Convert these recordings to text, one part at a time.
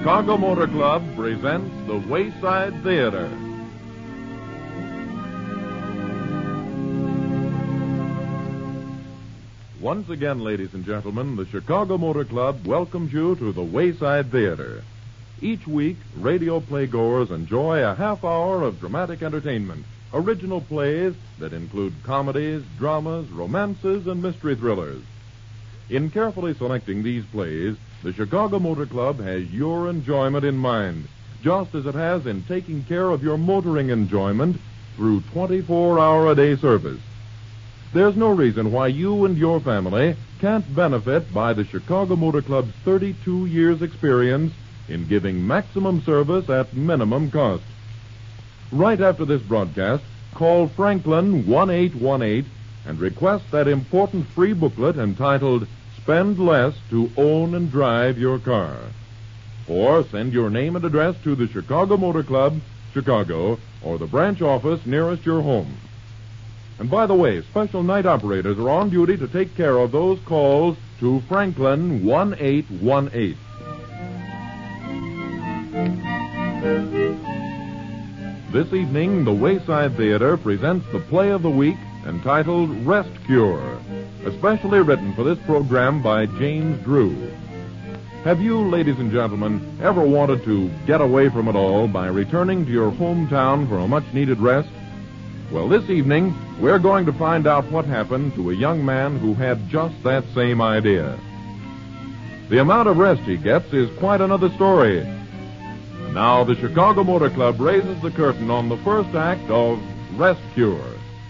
Chicago Motor Club presents the Wayside Theater. Once again, ladies and gentlemen, the Chicago Motor Club welcomes you to the Wayside Theater. Each week, radio playgoers enjoy a half hour of dramatic entertainment, original plays that include comedies, dramas, romances, and mystery thrillers. In carefully selecting these plays, the Chicago Motor Club has your enjoyment in mind, just as it has in taking care of your motoring enjoyment through 24-hour-a-day service. There's no reason why you and your family can't benefit by the Chicago Motor Club's 32 years' experience in giving maximum service at minimum cost. Right after this broadcast, call Franklin 1818 and request that important free booklet entitled Spend Less to Own and Drive Your Car. Or send your name and address to the Chicago Motor Club, Chicago, or the branch office nearest your home. And by the way, special night operators are on duty to take care of those calls to Franklin 1818. This evening, the Wayside Theater presents the play of the week entitled Rest Cure, especially written for this program by James Drew. Have you, ladies and gentlemen, ever wanted to get away from it all by returning to your hometown for a much-needed rest? Well, this evening, we're going to find out what happened to a young man who had just that same idea. The amount of rest he gets is quite another story. And now the Chicago Motor Club raises the curtain on the first act of Rest Cure.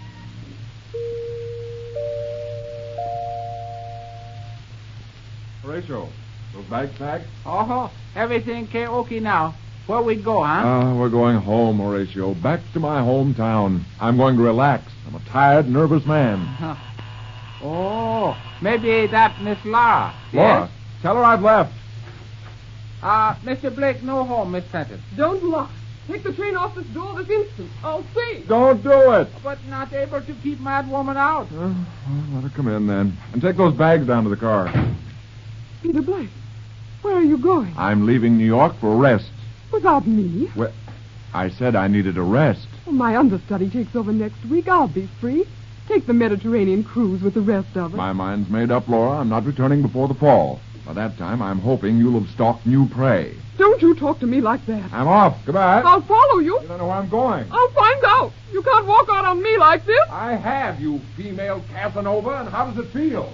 Horatio, those bags packed? Oh, everything okay now. Where we go, huh? We're going home, Horatio. Back to my hometown. I'm going to relax. I'm a tired, nervous man. Oh, maybe that Miss Laura. Laura, Yes? tell her I've left. Mr. Blake, no home, Miss Fenton. Don't lie. Take the train off this door this instant. I'll see. Don't do it. But not able to keep mad woman out. Well, let her come in then. And take those bags down to the car. Peter Blake, where are you going? I'm leaving New York for a rest. Without me? Well, I said I needed a rest. Well, my understudy takes over next week. I'll be free. Take the Mediterranean cruise with the rest of us. My mind's made up, Laura. I'm not returning before the fall. By that time, I'm hoping you'll have stalked new prey. Don't you talk to me like that. I'm off. Goodbye. I'll follow you. You don't know where I'm going. I'll find out. You can't walk out on me like this. I have, you female Casanova, and how does it feel?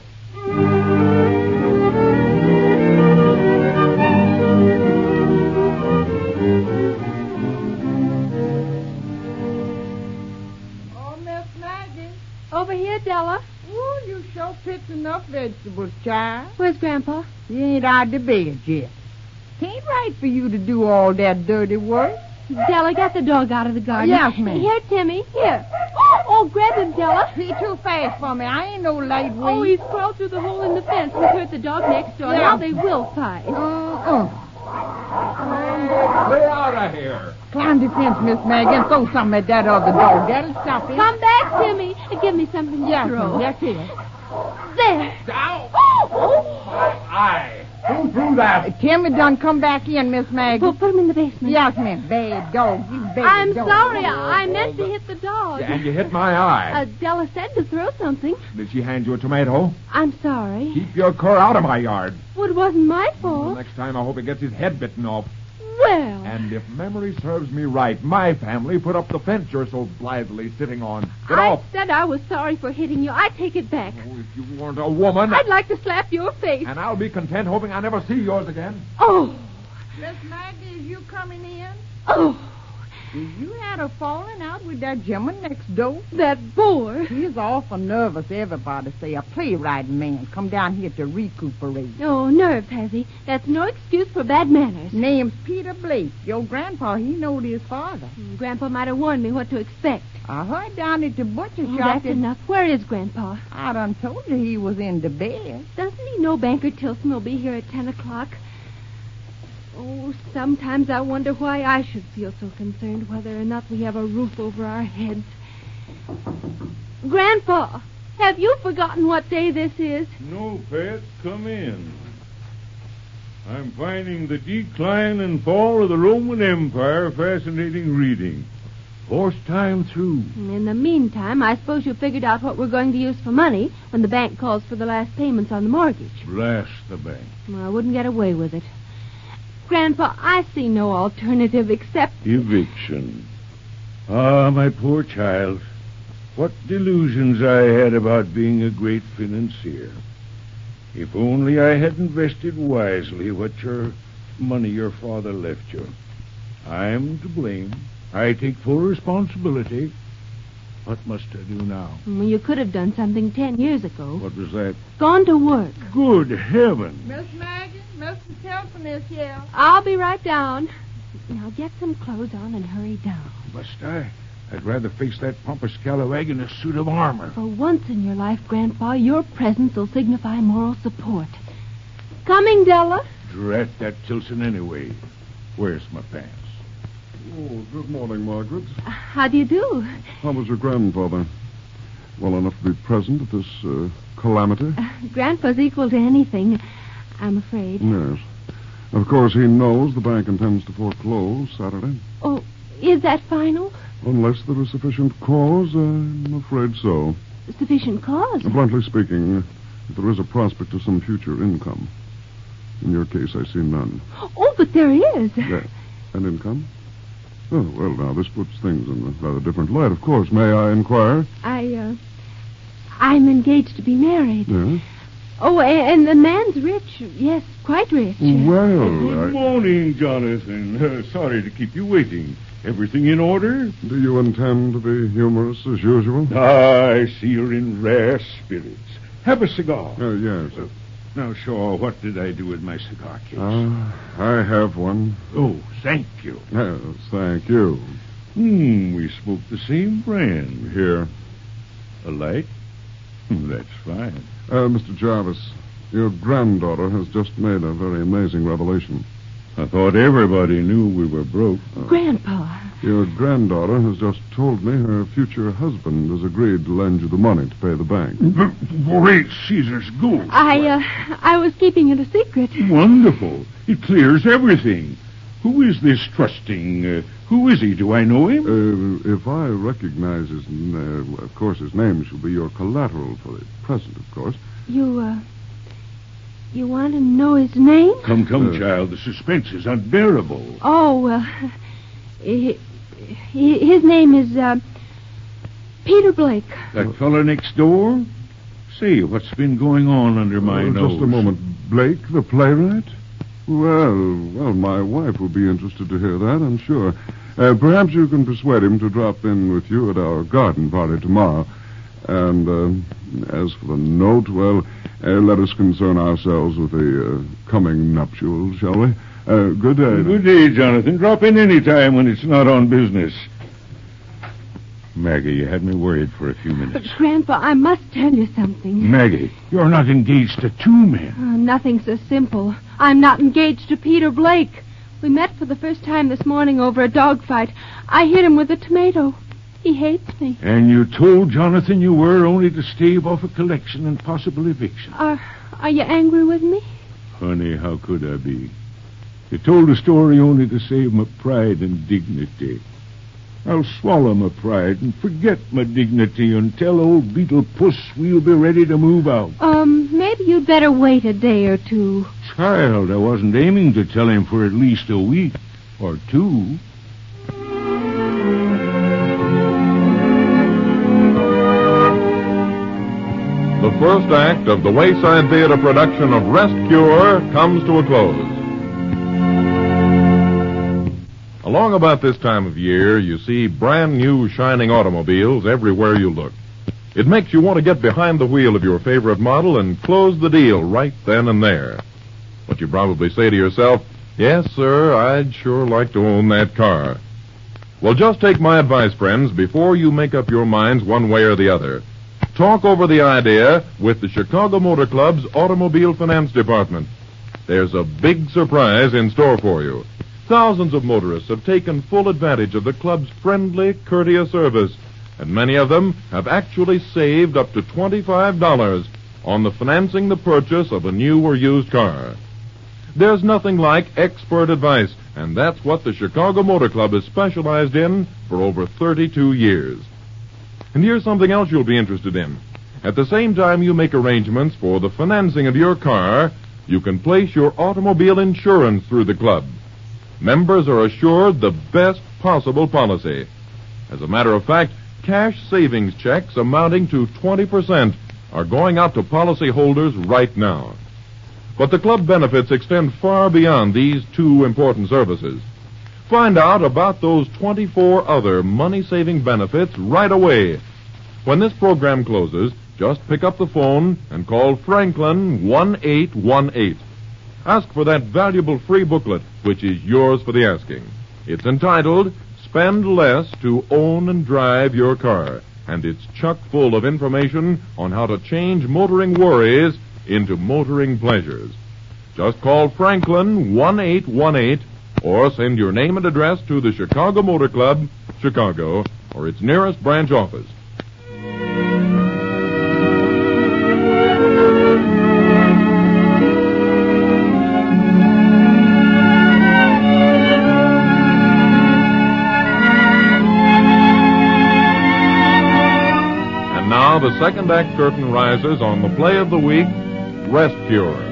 Oh, Miss Maggie. Over here, Della. Ooh, you sure picked enough vegetables, child. Where's Grandpa? You ain't out the bed yet. Ain't right for you to do all that dirty work. Della, get the dog out of the garden. Yes, ma'am. Here, Timmy. Here. Oh, grab him, Della. He too fast for me. I ain't no lightweight. Oh, he's crawled through the hole in the fence and hurt the dog next door. Yeah. Now they will fight. Clear out of here. Climb the fence, Miss Maggie, and throw something at that other dog. That'll stop it. Come back, Timmy. Give me something to Yes, throw. that's it. There. Ow! Oh. My eye. Who threw that? Timmy done come back in, Miss Maggie. Well, put him in the basement. Yes, ma'am. Bad dog. You bad I'm dog. sorry. I meant to hit the dog. And you hit my eye. Della said to throw something. Did she hand you a tomato? I'm sorry. Keep your cur out of my yard. Well, it wasn't my Well, fault. next time I hope he gets his head bitten off. Well. And if memory serves me right, my family put up the fence you're so blithely sitting on. Get I off. said I was sorry for hitting you. I take it back. Oh, if you weren't a woman. I'd like to slap your face. And I'll be content hoping I never see yours again. Oh. Miss Maggie, is you coming in? Oh. You had a falling out with that gentleman next door? That boy. He's awful nervous, everybody say. A playwright man come down here to recuperate. Oh, nerves, has he? That's no excuse for bad manners. Name's Peter Blake. Your grandpa, he knowed his father. Grandpa might have warned me what to expect. I heard down at the butcher Oh, shop that's that enough. Where is Grandpa? I done told you he was in the bed. Doesn't he know Banker Tilson will be here at 10 o'clock? Oh, sometimes I wonder why I should feel so concerned whether or not we have a roof over our heads. Grandpa, have you forgotten what day this is? No, Pet, come in. I'm finding the decline and fall of the Roman Empire fascinating reading. Fourth time through. In the meantime, I suppose you figured out what we're going to use for money when the bank calls for the last payments on the mortgage. Blast the bank. Well, I wouldn't get away with it. Grandpa, I see no alternative except... Eviction. Ah, my poor child. What delusions I had about being a great financier. If only I had invested wisely what money your father left you. I'm to blame. I take full responsibility. What must I do now? Well, you could have done something 10 years ago. What was that? Gone to work. Good heaven. Miss Maggie, Mr. Tilton is here. I'll be right down. Now get some clothes on and hurry down. Must I? I'd rather face that pompous scalawag in a suit of armor. For once in your life, Grandpa, your presence will signify moral support. Coming, Della? Drat that Tilson anyway. Where's my pants? Oh, good morning, Margaret. How do you do? How was your grandfather? Well enough to be present at this calamity? Grandpa's equal to anything, I'm afraid. Yes. Of course, he knows the bank intends to foreclose Saturday. Oh, is that final? Unless there is sufficient cause, I'm afraid so. Sufficient cause? Bluntly speaking, if there is a prospect of some future income. In your case, I see none. Oh, but there is. Yeah. An income? Oh, well, now, this puts things in a rather different light, of course. May I inquire? I'm engaged to be married. Yes? Oh, and the man's rich. Yes, quite rich. Well, Good morning, Jonathan. Sorry to keep you waiting. Everything in order? do you intend to be humorous as usual? I see you're in rare spirits. Have a cigar. Yes. Now, Shaw, what did I do with my cigar case? I have one. Oh, thank you. Yes, thank you. We smoke the same brand. Here. A light? That's fine. Mr. Jarvis, your granddaughter has just made a very amazing revelation. I thought everybody knew we were broke. Grandpa. Your granddaughter has just told me her future husband has agreed to lend you the money to pay the bank. Great Caesar's goose. I was keeping it a secret. Wonderful. It clears everything. Who is this trusting? Who is he? Do I know him? If I recognize his name, of course his name shall be your collateral for the present, of course. You want to know his name? Come, child. The suspense is unbearable. Oh, his name is, Peter Blake. That fella next door? Say, what's been going on under my nose? Just a moment. Blake, the playwright? Well, my wife will be interested to hear that, I'm sure. Perhaps you can persuade him to drop in with you at our garden party tomorrow. And as for the note, well, let us concern ourselves with the coming nuptials, shall we? Good day. Good day, Jonathan. Drop in any time when it's not on business. Maggie, you had me worried for a few minutes. But, Grandpa, I must tell you something. Maggie, you're not engaged to two men. Nothing so simple. I'm not engaged to Peter Blake. We met for the first time this morning over a dogfight. I hit him with a tomato. He hates me. And you told Jonathan you were only to stave off a collection and possible eviction. Are you angry with me? Honey, how could I be? You told the story only to save my pride and dignity. I'll swallow my pride and forget my dignity and tell old Beetle Puss we'll be ready to move out. Maybe you'd better wait a day or two. Child, I wasn't aiming to tell him for at least a week or two. The first act of the Wayside Theater production of Rest Cure comes to a close. Along about this time of year, you see brand new shining automobiles everywhere you look. It makes you want to get behind the wheel of your favorite model and close the deal right then and there. But you probably say to yourself, yes, sir, I'd sure like to own that car. Well, just take my advice, friends, before you make up your minds one way or the other. Talk over the idea with the Chicago Motor Club's Automobile Finance Department. There's a big surprise in store for you. Thousands of motorists have taken full advantage of the club's friendly, courteous service, and many of them have actually saved up to $25 on the financing the purchase of a new or used car. There's nothing like expert advice, and that's what the Chicago Motor Club has specialized in for over 32 years. And here's something else you'll be interested in. At the same time you make arrangements for the financing of your car, you can place your automobile insurance through the club. Members are assured the best possible policy. As a matter of fact, cash savings checks amounting to 20% are going out to policyholders right now. But the club benefits extend far beyond these two important services. Find out about those 24 other money-saving benefits right away. When this program closes, just pick up the phone and call Franklin 1818. Ask for that valuable free booklet, which is yours for the asking. It's entitled, Spend Less to Own and Drive Your Car, and it's chock full of information on how to change motoring worries into motoring pleasures. Just call Franklin 1818 or send your name and address to the Chicago Motor Club, Chicago, or its nearest branch office. And now the second act curtain rises on the play of the week, Rest Cure.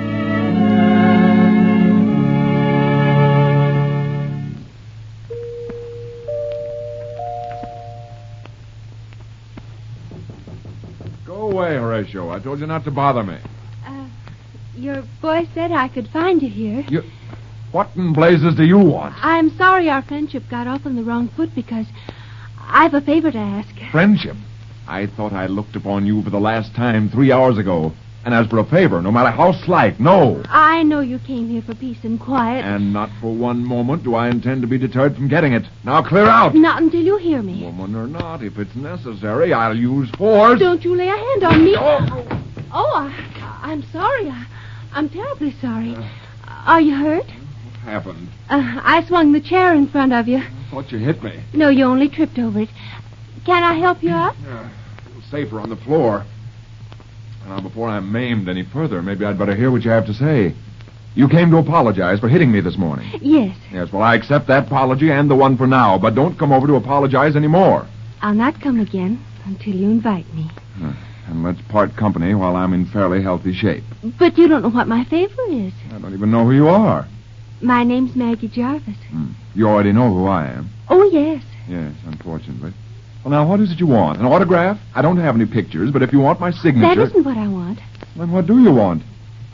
Go away, Horatio. I told you not to bother me. Your boy said I could find you here. What in blazes do you want? I'm sorry our friendship got off on the wrong foot because I've a favor to ask. Friendship? I thought I looked upon you for the last time 3 hours ago. And as for a favor, no matter how slight, no. I know you came here for peace and quiet. And not for one moment do I intend to be deterred from getting it. Now clear out. Not until you hear me. Woman or not, if it's necessary, I'll use force. Don't you lay a hand on me. Oh. I'm sorry. I'm terribly sorry. Are you hurt? What happened? I swung the chair in front of you. I thought you hit me. No, you only tripped over it. Can I help you up? A little safer on the floor. Now, before I'm maimed any further, maybe I'd better hear what you have to say. You came to apologize for hitting me this morning. Yes. Yes, well, I accept that apology and the one for now, but don't come over to apologize anymore. I'll not come again until you invite me. And let's part company while I'm in fairly healthy shape. But you don't know what my favor is. I don't even know who you are. My name's Maggie Jarvis. You already know who I am. Oh, yes. Yes, unfortunately. Well, now, what is it you want? An autograph? I don't have any pictures, but if you want my signature... That isn't what I want. Then what do you want?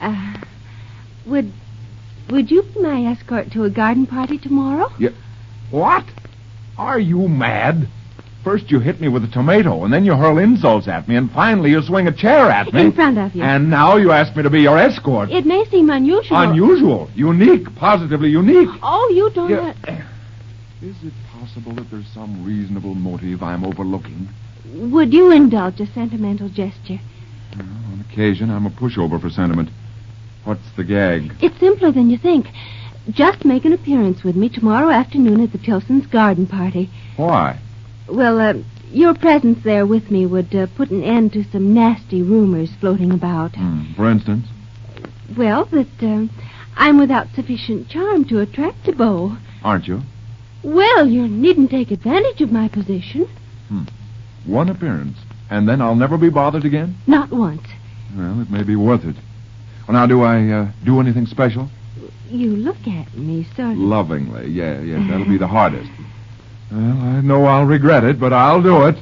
Would you be my escort to a garden party tomorrow? What? Are you mad? First you hit me with a tomato, and then you hurl insults at me, and finally you swing a chair at me. In front of you. And now you ask me to be your escort. It may seem unusual. Unusual. Unique. Positively unique. Oh, you don't... Is it possible that there's some reasonable motive I'm overlooking? Would you indulge a sentimental gesture? Well, on occasion, I'm a pushover for sentiment. What's the gag? It's simpler than you think. Just make an appearance with me tomorrow afternoon at the Tilsons' garden party. Why? Well, your presence there with me would put an end to some nasty rumors floating about. For instance? Well, that I'm without sufficient charm to attract a beau. Aren't you? Well, you needn't take advantage of my position. One appearance, and then I'll never be bothered again? Not once. Well, it may be worth it. Well, now, do I do anything special? You look at me sort of... Lovingly, yeah, that'll be the hardest. Well, I know I'll regret it, but I'll do it.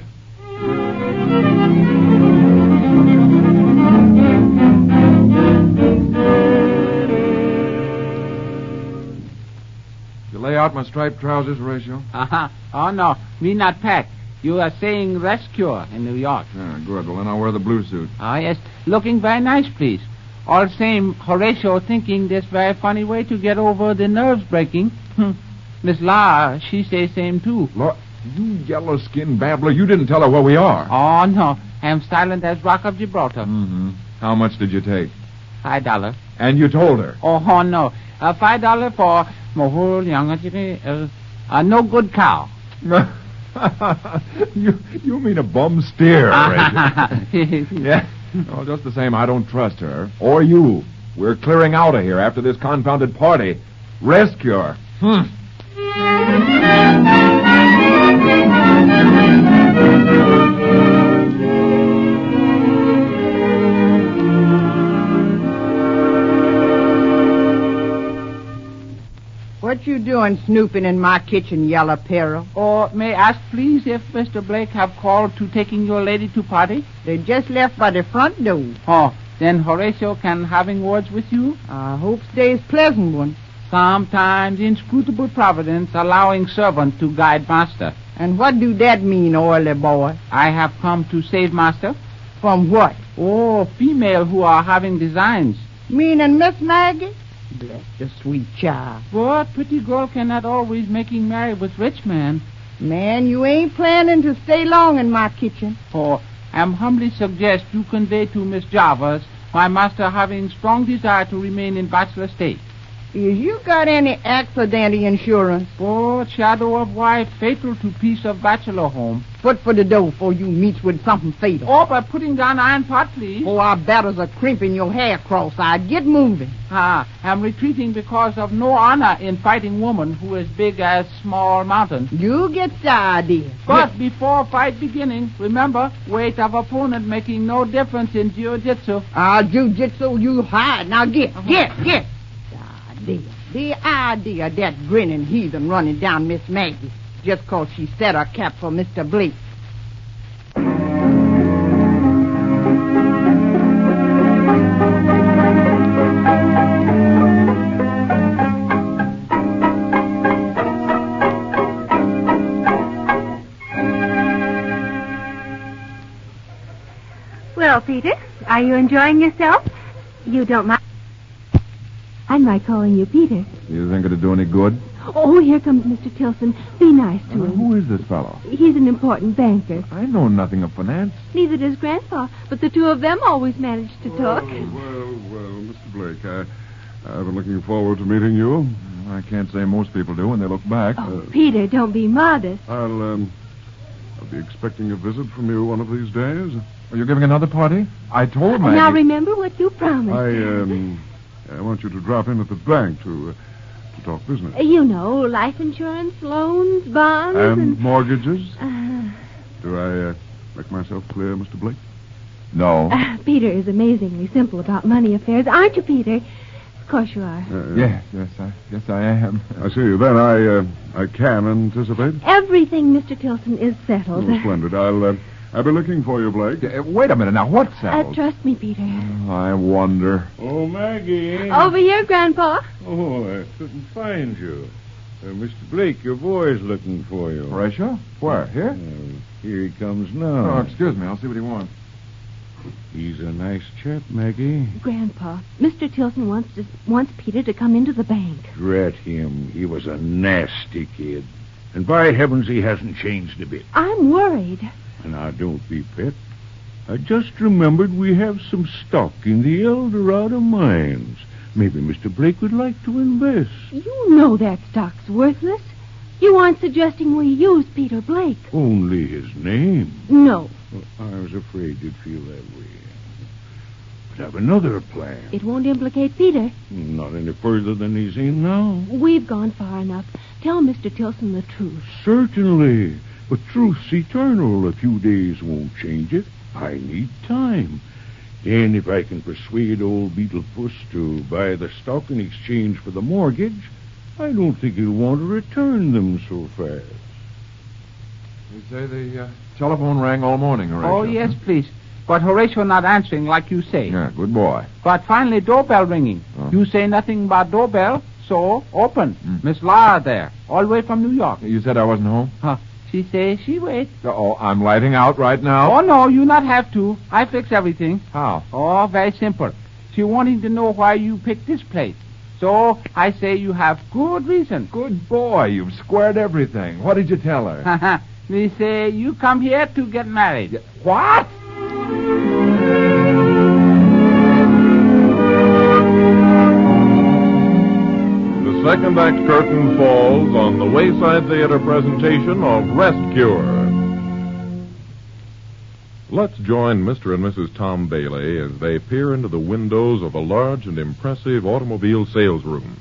You lay out my striped trousers, Horatio? Oh, no. Me not pack. You are saying rescue in New York. Good. Well, then I'll wear the blue suit. Oh, yes. Looking very nice, please. All same, Horatio thinking this very funny way to get over the nerves breaking. Miss La, she say same too. Laura, you yellow-skinned babbler, you didn't tell her where we are. Oh, no. I'm silent as Rock of Gibraltar. How much did you take? $5. And you told her? Oh, no. $5 for no good cow. You mean a bum steer, Horatio. Yeah. Oh, just the same, I don't trust her. Or you. We're clearing out of here after this confounded party. Rest cure. What you doing snooping in my kitchen, Yellow Peril? Or may I ask, please, if Mr. Blake have called to taking your lady to party? They just left by the front door. Oh, then Horatio can having words with you? I hope today's pleasant one. Sometimes inscrutable providence allowing servant to guide master. And what do that mean, oily boy? I have come to save master. From what? Oh, female who are having designs. Meaning Miss Maggie? Bless the sweet child. But pretty girl cannot always making married with rich man. Man, you ain't planning to stay long in my kitchen. Oh, I'm humbly suggest you convey to Miss Jarvis my master having strong desire to remain in bachelor state. Is you got any accidental insurance? Oh, shadow of wife fatal to peace of bachelor home. Foot for the door before you meet with something fatal. Oh, by putting down iron pot, please. Oh, our batters are crimping your hair cross-eyed. Get moving. I'm retreating because of no honor in fighting woman who is big as small mountain. You get the idea. But before fight beginning, remember, weight of opponent making no difference in jiu-jitsu. Jiu-jitsu, you hide. Now get. The idea of that grinning heathen running down Miss Maggie just 'cause she set her cap for Mr. Blake. Well, Peter, are you enjoying yourself? You don't mind? I like calling you Peter. You think it'd do any good? Oh, here comes Mr. Tilson. Be nice to him. Who is this fellow? He's an important banker. I know nothing of finance. Neither does Grandpa, but the two of them always manage to talk. Well, Mr. Blake, I've been looking forward to meeting you. I can't say most people do when they look back. Oh, Peter, don't be modest. I'll be expecting a visit from you one of these days. Are you giving another party? I told Maggie. Now remember what you promised. I want you to drop in at the bank to talk business. You know, life insurance, loans, bonds, and mortgages. Do I make myself clear, Mr. Blake? No. Peter is amazingly simple about money affairs, aren't you, Peter? Of course you are. Yes, I am. I see. Then I can anticipate. Everything, Mr. Tilson, is settled. Oh, splendid. I'll be looking for you, Blake. Wait a minute now. What's settled? Trust me, Peter. I wonder. Oh, Maggie. Over here, Grandpa. Oh, I couldn't find you. Mr. Blake, your boy's looking for you. Horatio? Where? Here? Here he comes Oh, now. excuse me. I'll see what he wants. He's a nice chap, Maggie. Grandpa, Mr. Tilson wants Peter to come into the bank. Drat him. He was a nasty kid. And by heavens, he hasn't changed a bit. I'm worried. Now, don't be pet. I just remembered we have some stock in the El Dorado mines. Maybe Mr. Blake would like to invest. You know that stock's worthless. You aren't suggesting we use Peter Blake. Only his name. No. Well, I was afraid you'd feel that way. But I have another plan. It won't implicate Peter. Not any further than he's in now. We've gone far enough. Tell Mr. Tilson the truth. Certainly. But truth's eternal. A few days won't change it. I need time. And if I can persuade old Beetlepuss to buy the stock in exchange for the mortgage, I don't think he'll want to return them so fast. You say the telephone rang all morning, Horatio. Oh, yes, please. But Horatio not answering like you say. Yeah, good boy. But finally, doorbell ringing. Oh. You say nothing about doorbell, so open. Miss Lara there, all the way from New York. You said I wasn't home? Huh. She say she wait. Oh, I'm lighting out right now. Oh, no, you not have to. I fix everything. How? Oh, very simple. She wanting to know why you picked this place. So I say you have good reason. Good boy. You've squared everything. What did you tell her? We say you come here to get married. What? The second act curtain falls on the Wayside Theater presentation of Rest Cure. Let's join Mr. and Mrs. Tom Bailey as they peer into the windows of a large and impressive automobile sales room.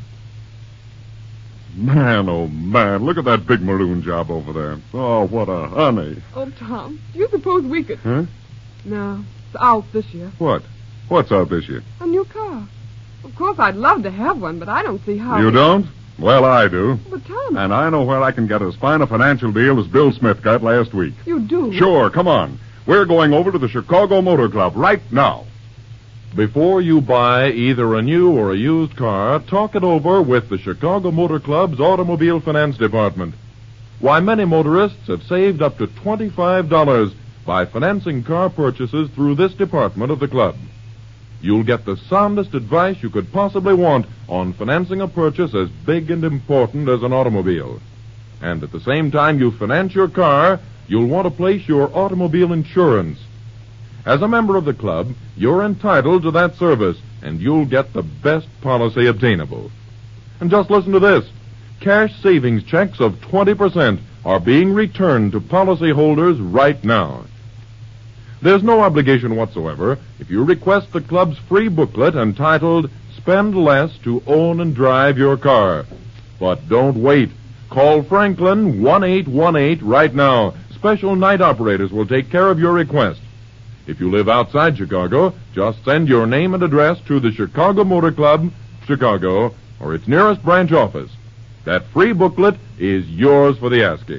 Man, oh, man, look at that big maroon job over there. Oh, what a honey. Oh, Tom, do you suppose we could... Huh? No, it's out this year. What? What's out this year? A new car. Of course, I'd love to have one, but I don't see how... You don't? Well, I do. But, Tom... And I know where I can get as fine a financial deal as Bill Smith got last week. You do? Sure, come on. We're going over to the Chicago Motor Club right now. Before you buy either a new or a used car, talk it over with the Chicago Motor Club's Automobile Finance Department. Why, many motorists have saved up to $25 by financing car purchases through this department of the club. You'll get the soundest advice you could possibly want on financing a purchase as big and important as an automobile. And at the same time you finance your car, you'll want to place your automobile insurance. As a member of the club, you're entitled to that service, and you'll get the best policy obtainable. And just listen to this. Cash savings checks of 20% are being returned to policyholders right now. There's no obligation whatsoever if you request the club's free booklet entitled Spend Less to Own and Drive Your Car. But don't wait. Call Franklin 1818 right now. Special night operators will take care of your request. If you live outside Chicago, just send your name and address to the Chicago Motor Club, Chicago, or its nearest branch office. That free booklet is yours for the asking.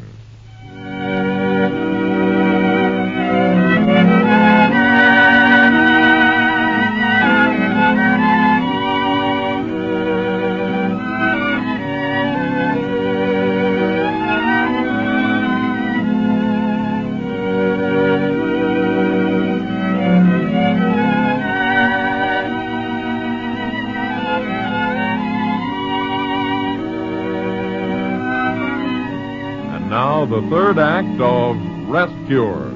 Now the third act of Rest Cure.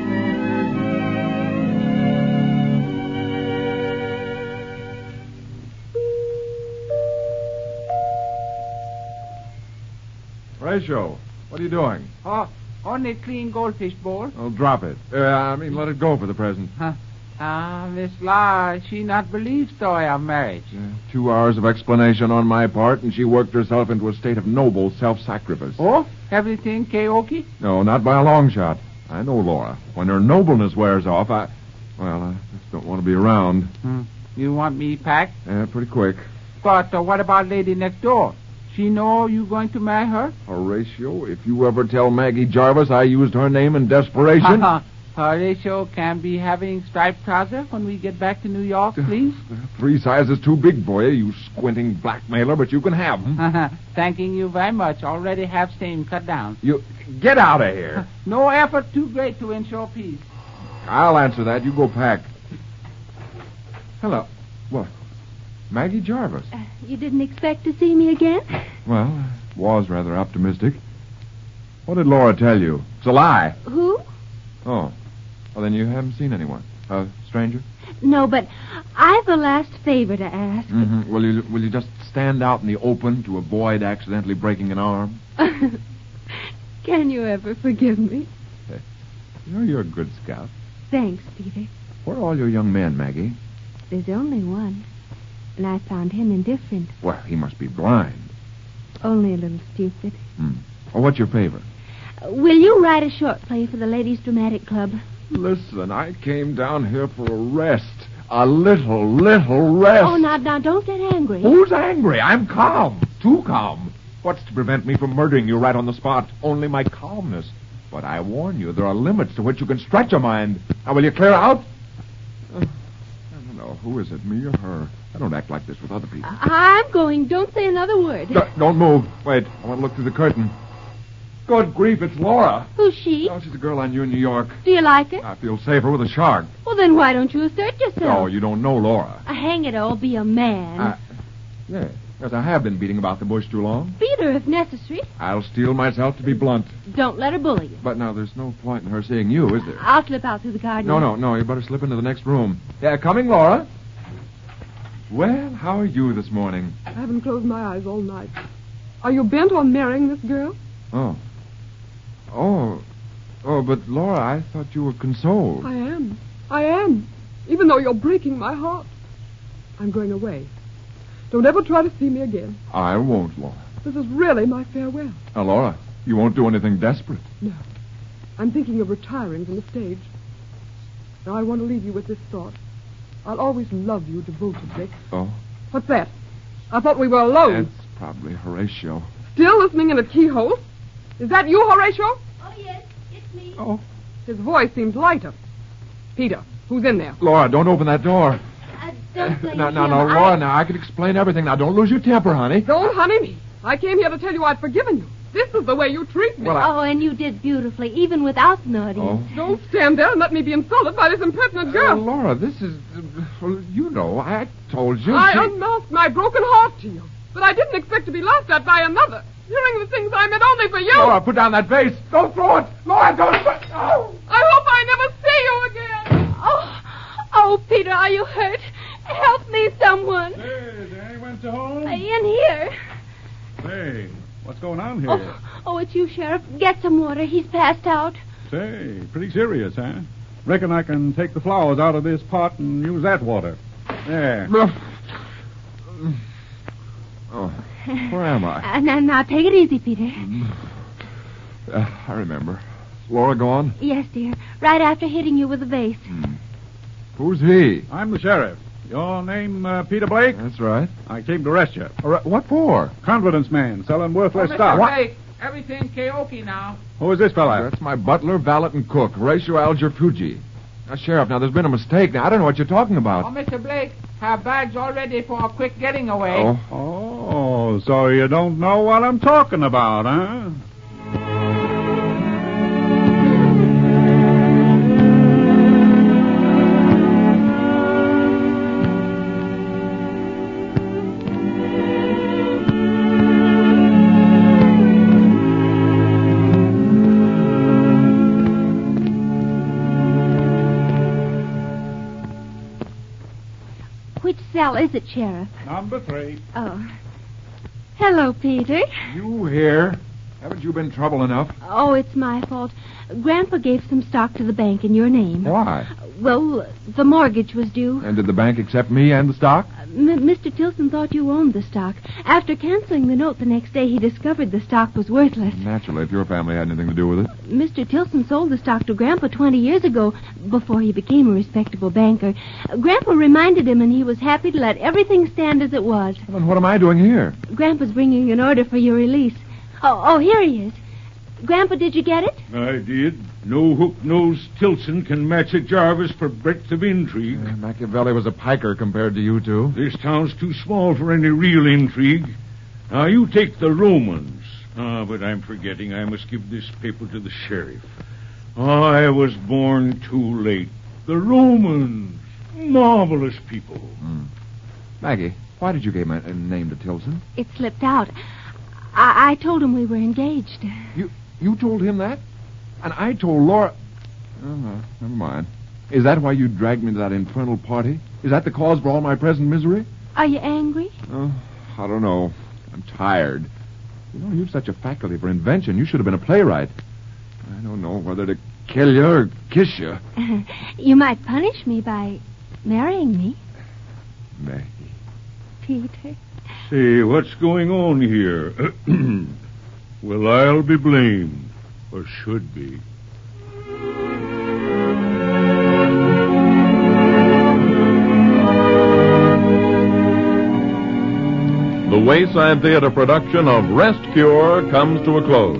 Horatio, what are you doing? Oh, only clean goldfish bowl. Oh, drop it. Let it go for the present. Miss Laura, she not believe story of marriage. 2 hours of explanation on my part, and she worked herself into a state of noble self-sacrifice. Oh, everything karaoke? No, not by a long shot. I know Laura. When her nobleness wears off, I just don't want to be around. You want me packed? Yeah, pretty quick. But what about lady next door? She know you going to marry her? Horatio, if you ever tell Maggie Jarvis I used her name in desperation... Horatio can be having striped trousers when we get back to New York, please. 3 sizes too big for you, you squinting blackmailer, but you can have them. Thanking you very much. Already have same cut down. You get out of here. No effort too great to ensure peace. I'll answer that. You go pack. Hello. What? Maggie Jarvis. You didn't expect to see me again? Well, I was rather optimistic. What did Laura tell you? It's a lie. Who? Oh. Well, then you haven't seen anyone. A stranger? No, but I've a last favor to ask. Mm-hmm. Will you just stand out in the open to avoid accidentally breaking an arm? Can you ever forgive me? You're a good scout. Thanks, Peter. Where are all your young men, Maggie? There's only one. And I found him indifferent. Well, he must be blind. Only a little stupid. Well, what's your favor? Will you write a short play for the Ladies' Dramatic Club? Listen, I came down here for a rest. A little rest. Oh, now, don't get angry. Who's angry? I'm calm. Too calm. What's to prevent me from murdering you right on the spot? Only my calmness. But I warn you, there are limits to which you can stretch a mind. Now, will you clear out? I don't know. Who is it, me or her? I don't act like this with other people. I'm going. Don't say another word. Don't move. Wait, I want to look through the curtain. Good grief, it's Laura. Who's she? Oh, she's a girl I knew in New York. Do you like her? I feel safer with a shark. Well, then why don't you assert yourself? No, you don't know Laura. Hang it all, be a man. Yes, I have been beating about the bush too long. Beat her if necessary. I'll steel myself to be blunt. Don't let her bully you. But now, there's no point in her seeing you, is there? I'll slip out through the garden. No, you better slip into the next room. Yeah, coming, Laura. Well, how are you this morning? I haven't closed my eyes all night. Are you bent on marrying this girl? Oh, but Laura, I thought you were consoled. I am. know you're breaking my heart. I'm going away. Don't ever try to see me again. I won't, Laura. This is really my farewell. Now, Laura, you won't do anything desperate. No. I'm thinking of retiring from the stage. Now, I want to leave you with this thought. I'll always love you devotedly. Oh? What's that? I thought we were alone. It's probably Horatio. Still listening in at keyhole? Is that you, Horatio? Oh, yes, it's me. Oh. His voice seems lighter. Peter, who's in there? Laura, don't open that door. Don't blame No, him. Laura, now, I can explain everything. Now, don't lose your temper, honey. Don't honey me. I came here to tell you I've forgiven you. This is the way you treat me. Well, Oh, and you did beautifully, even without an audience. Don't stand there and let me be insulted by this impertinent girl. Laura, this is... well, you know, I told you. I unmasked my broken heart to you. But I didn't expect to be laughed at by another. Hearing the things I meant only for you. Laura, put down that vase. Don't throw it. Laura, don't... Oh! I hope I never see you again. Oh, Peter, are you hurt? Help me, someone. Hey, Danny went to home? In here. Hey, what's going on here? Oh, it's you, Sheriff. Get some water. He's passed out. Say, pretty serious, huh? Reckon I can take the flowers out of this pot and use that water. There. Oh, where am I? Now, take it easy, Peter. I remember. Is Laura gone? Yes, dear. Right after hitting you with the vase. Who's he? I'm the sheriff. Your name, Peter Blake? That's right. I came to arrest you. What for? Confidence man, selling worthless Mr. stock. Blake, everything karaoke now. Who is this fella? That's my butler, valet, and cook, Horatio Alger Fuji. Now, Sheriff, now, there's been a mistake. Now, I don't know what you're talking Oh, about. Mr. Blake, have bags all ready for a quick getting away. Oh. Oh, so you don't know what I'm talking about, huh? Which cell is it, Sheriff? Number 3. Oh. Hello, Peter. You here? Haven't you been trouble enough? Oh, it's my fault. Grandpa gave some stock to the bank in your name. Why? Well, the mortgage was due. And did the bank accept me and the stock? Mr. Tilson thought you owned the stock. After canceling the note the next day, he discovered the stock was worthless. Naturally, if your family had anything to do with it. Mr. Tilson sold the stock to Grandpa 20 years ago, before he became a respectable banker. Grandpa reminded him, and he was happy to let everything stand as it was. Well, then what am I doing here? Grandpa's bringing an order for your release. Oh, here he is. Grandpa, did you get it? I did. No hook-nosed Tilson can match a Jarvis for breadth of intrigue. Machiavelli was a piker compared to you two. This town's too small for any real intrigue. Now, you take the Romans. But I'm forgetting I must give this paper to the sheriff. I was born too late. The Romans. Marvelous people. Maggie, why did you give a name to Tilson? It slipped out. I told him we were engaged. You told him that? And I told Laura... Oh, no, never mind. Is that why you dragged me to that infernal party? Is that the cause for all my present misery? Are you angry? Oh, I don't know. I'm tired. You know, you've such a faculty for invention. You should have been a playwright. I don't know whether to kill you or kiss you. You might punish me by marrying me, Maggie. Peter. Say, what's going on here? Well, I'll be blamed. Or should be. The Wayside Theater production of Rest Cure comes to a close.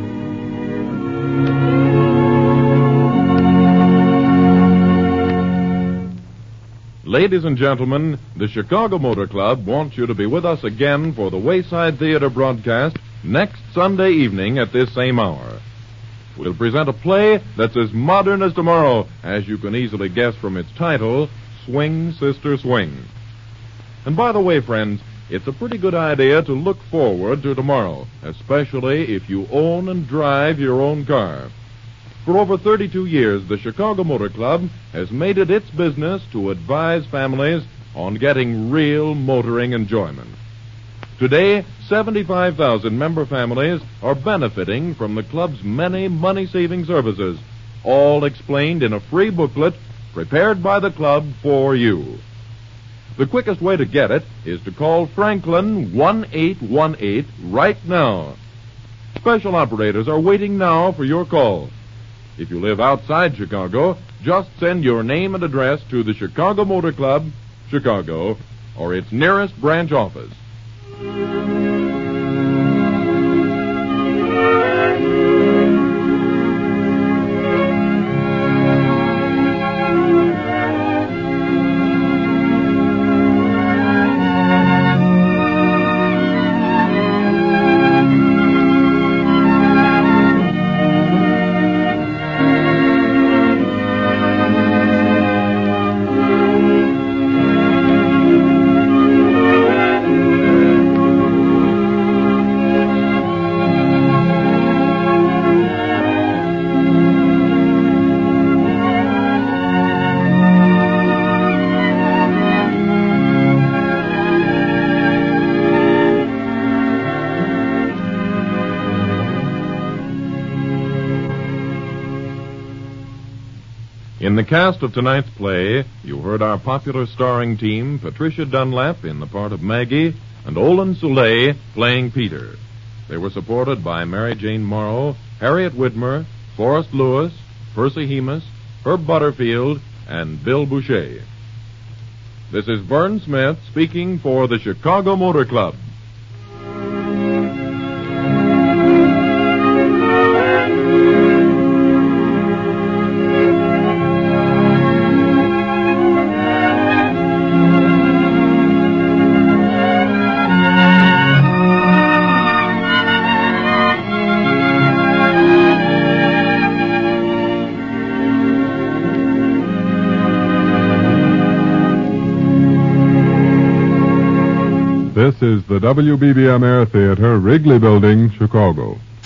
Ladies and gentlemen, the Chicago Motor Club wants you to be with us again for the Wayside Theater broadcast next Sunday evening at this same hour. We'll present a play that's as modern as tomorrow, as you can easily guess from its title, Swing, Sister, Swing. And by the way, friends, it's a pretty good idea to look forward to tomorrow, especially if you own and drive your own car. For over 32 years, the Chicago Motor Club has made it its business to advise families on getting real motoring enjoyment. Today, 75,000 member families are benefiting from the club's many money-saving services, all explained in a free booklet prepared by the club for you. The quickest way to get it is to call Franklin 1818 right now. Special operators are waiting now for your call. If you live outside Chicago, just send your name and address to the Chicago Motor Club, Chicago, or its nearest branch office. In the cast of tonight's play, you heard our popular starring team, Patricia Dunlap in the part of Maggie, and Olin Soule playing Peter. They were supported by Mary Jane Morrow, Harriet Whitmer, Forrest Lewis, Percy Hemus, Herb Butterfield, and Bill Boucher. This is Vern Smith speaking for the Chicago Motor Club. This is the WBBM Air Theater, Wrigley Building, Chicago.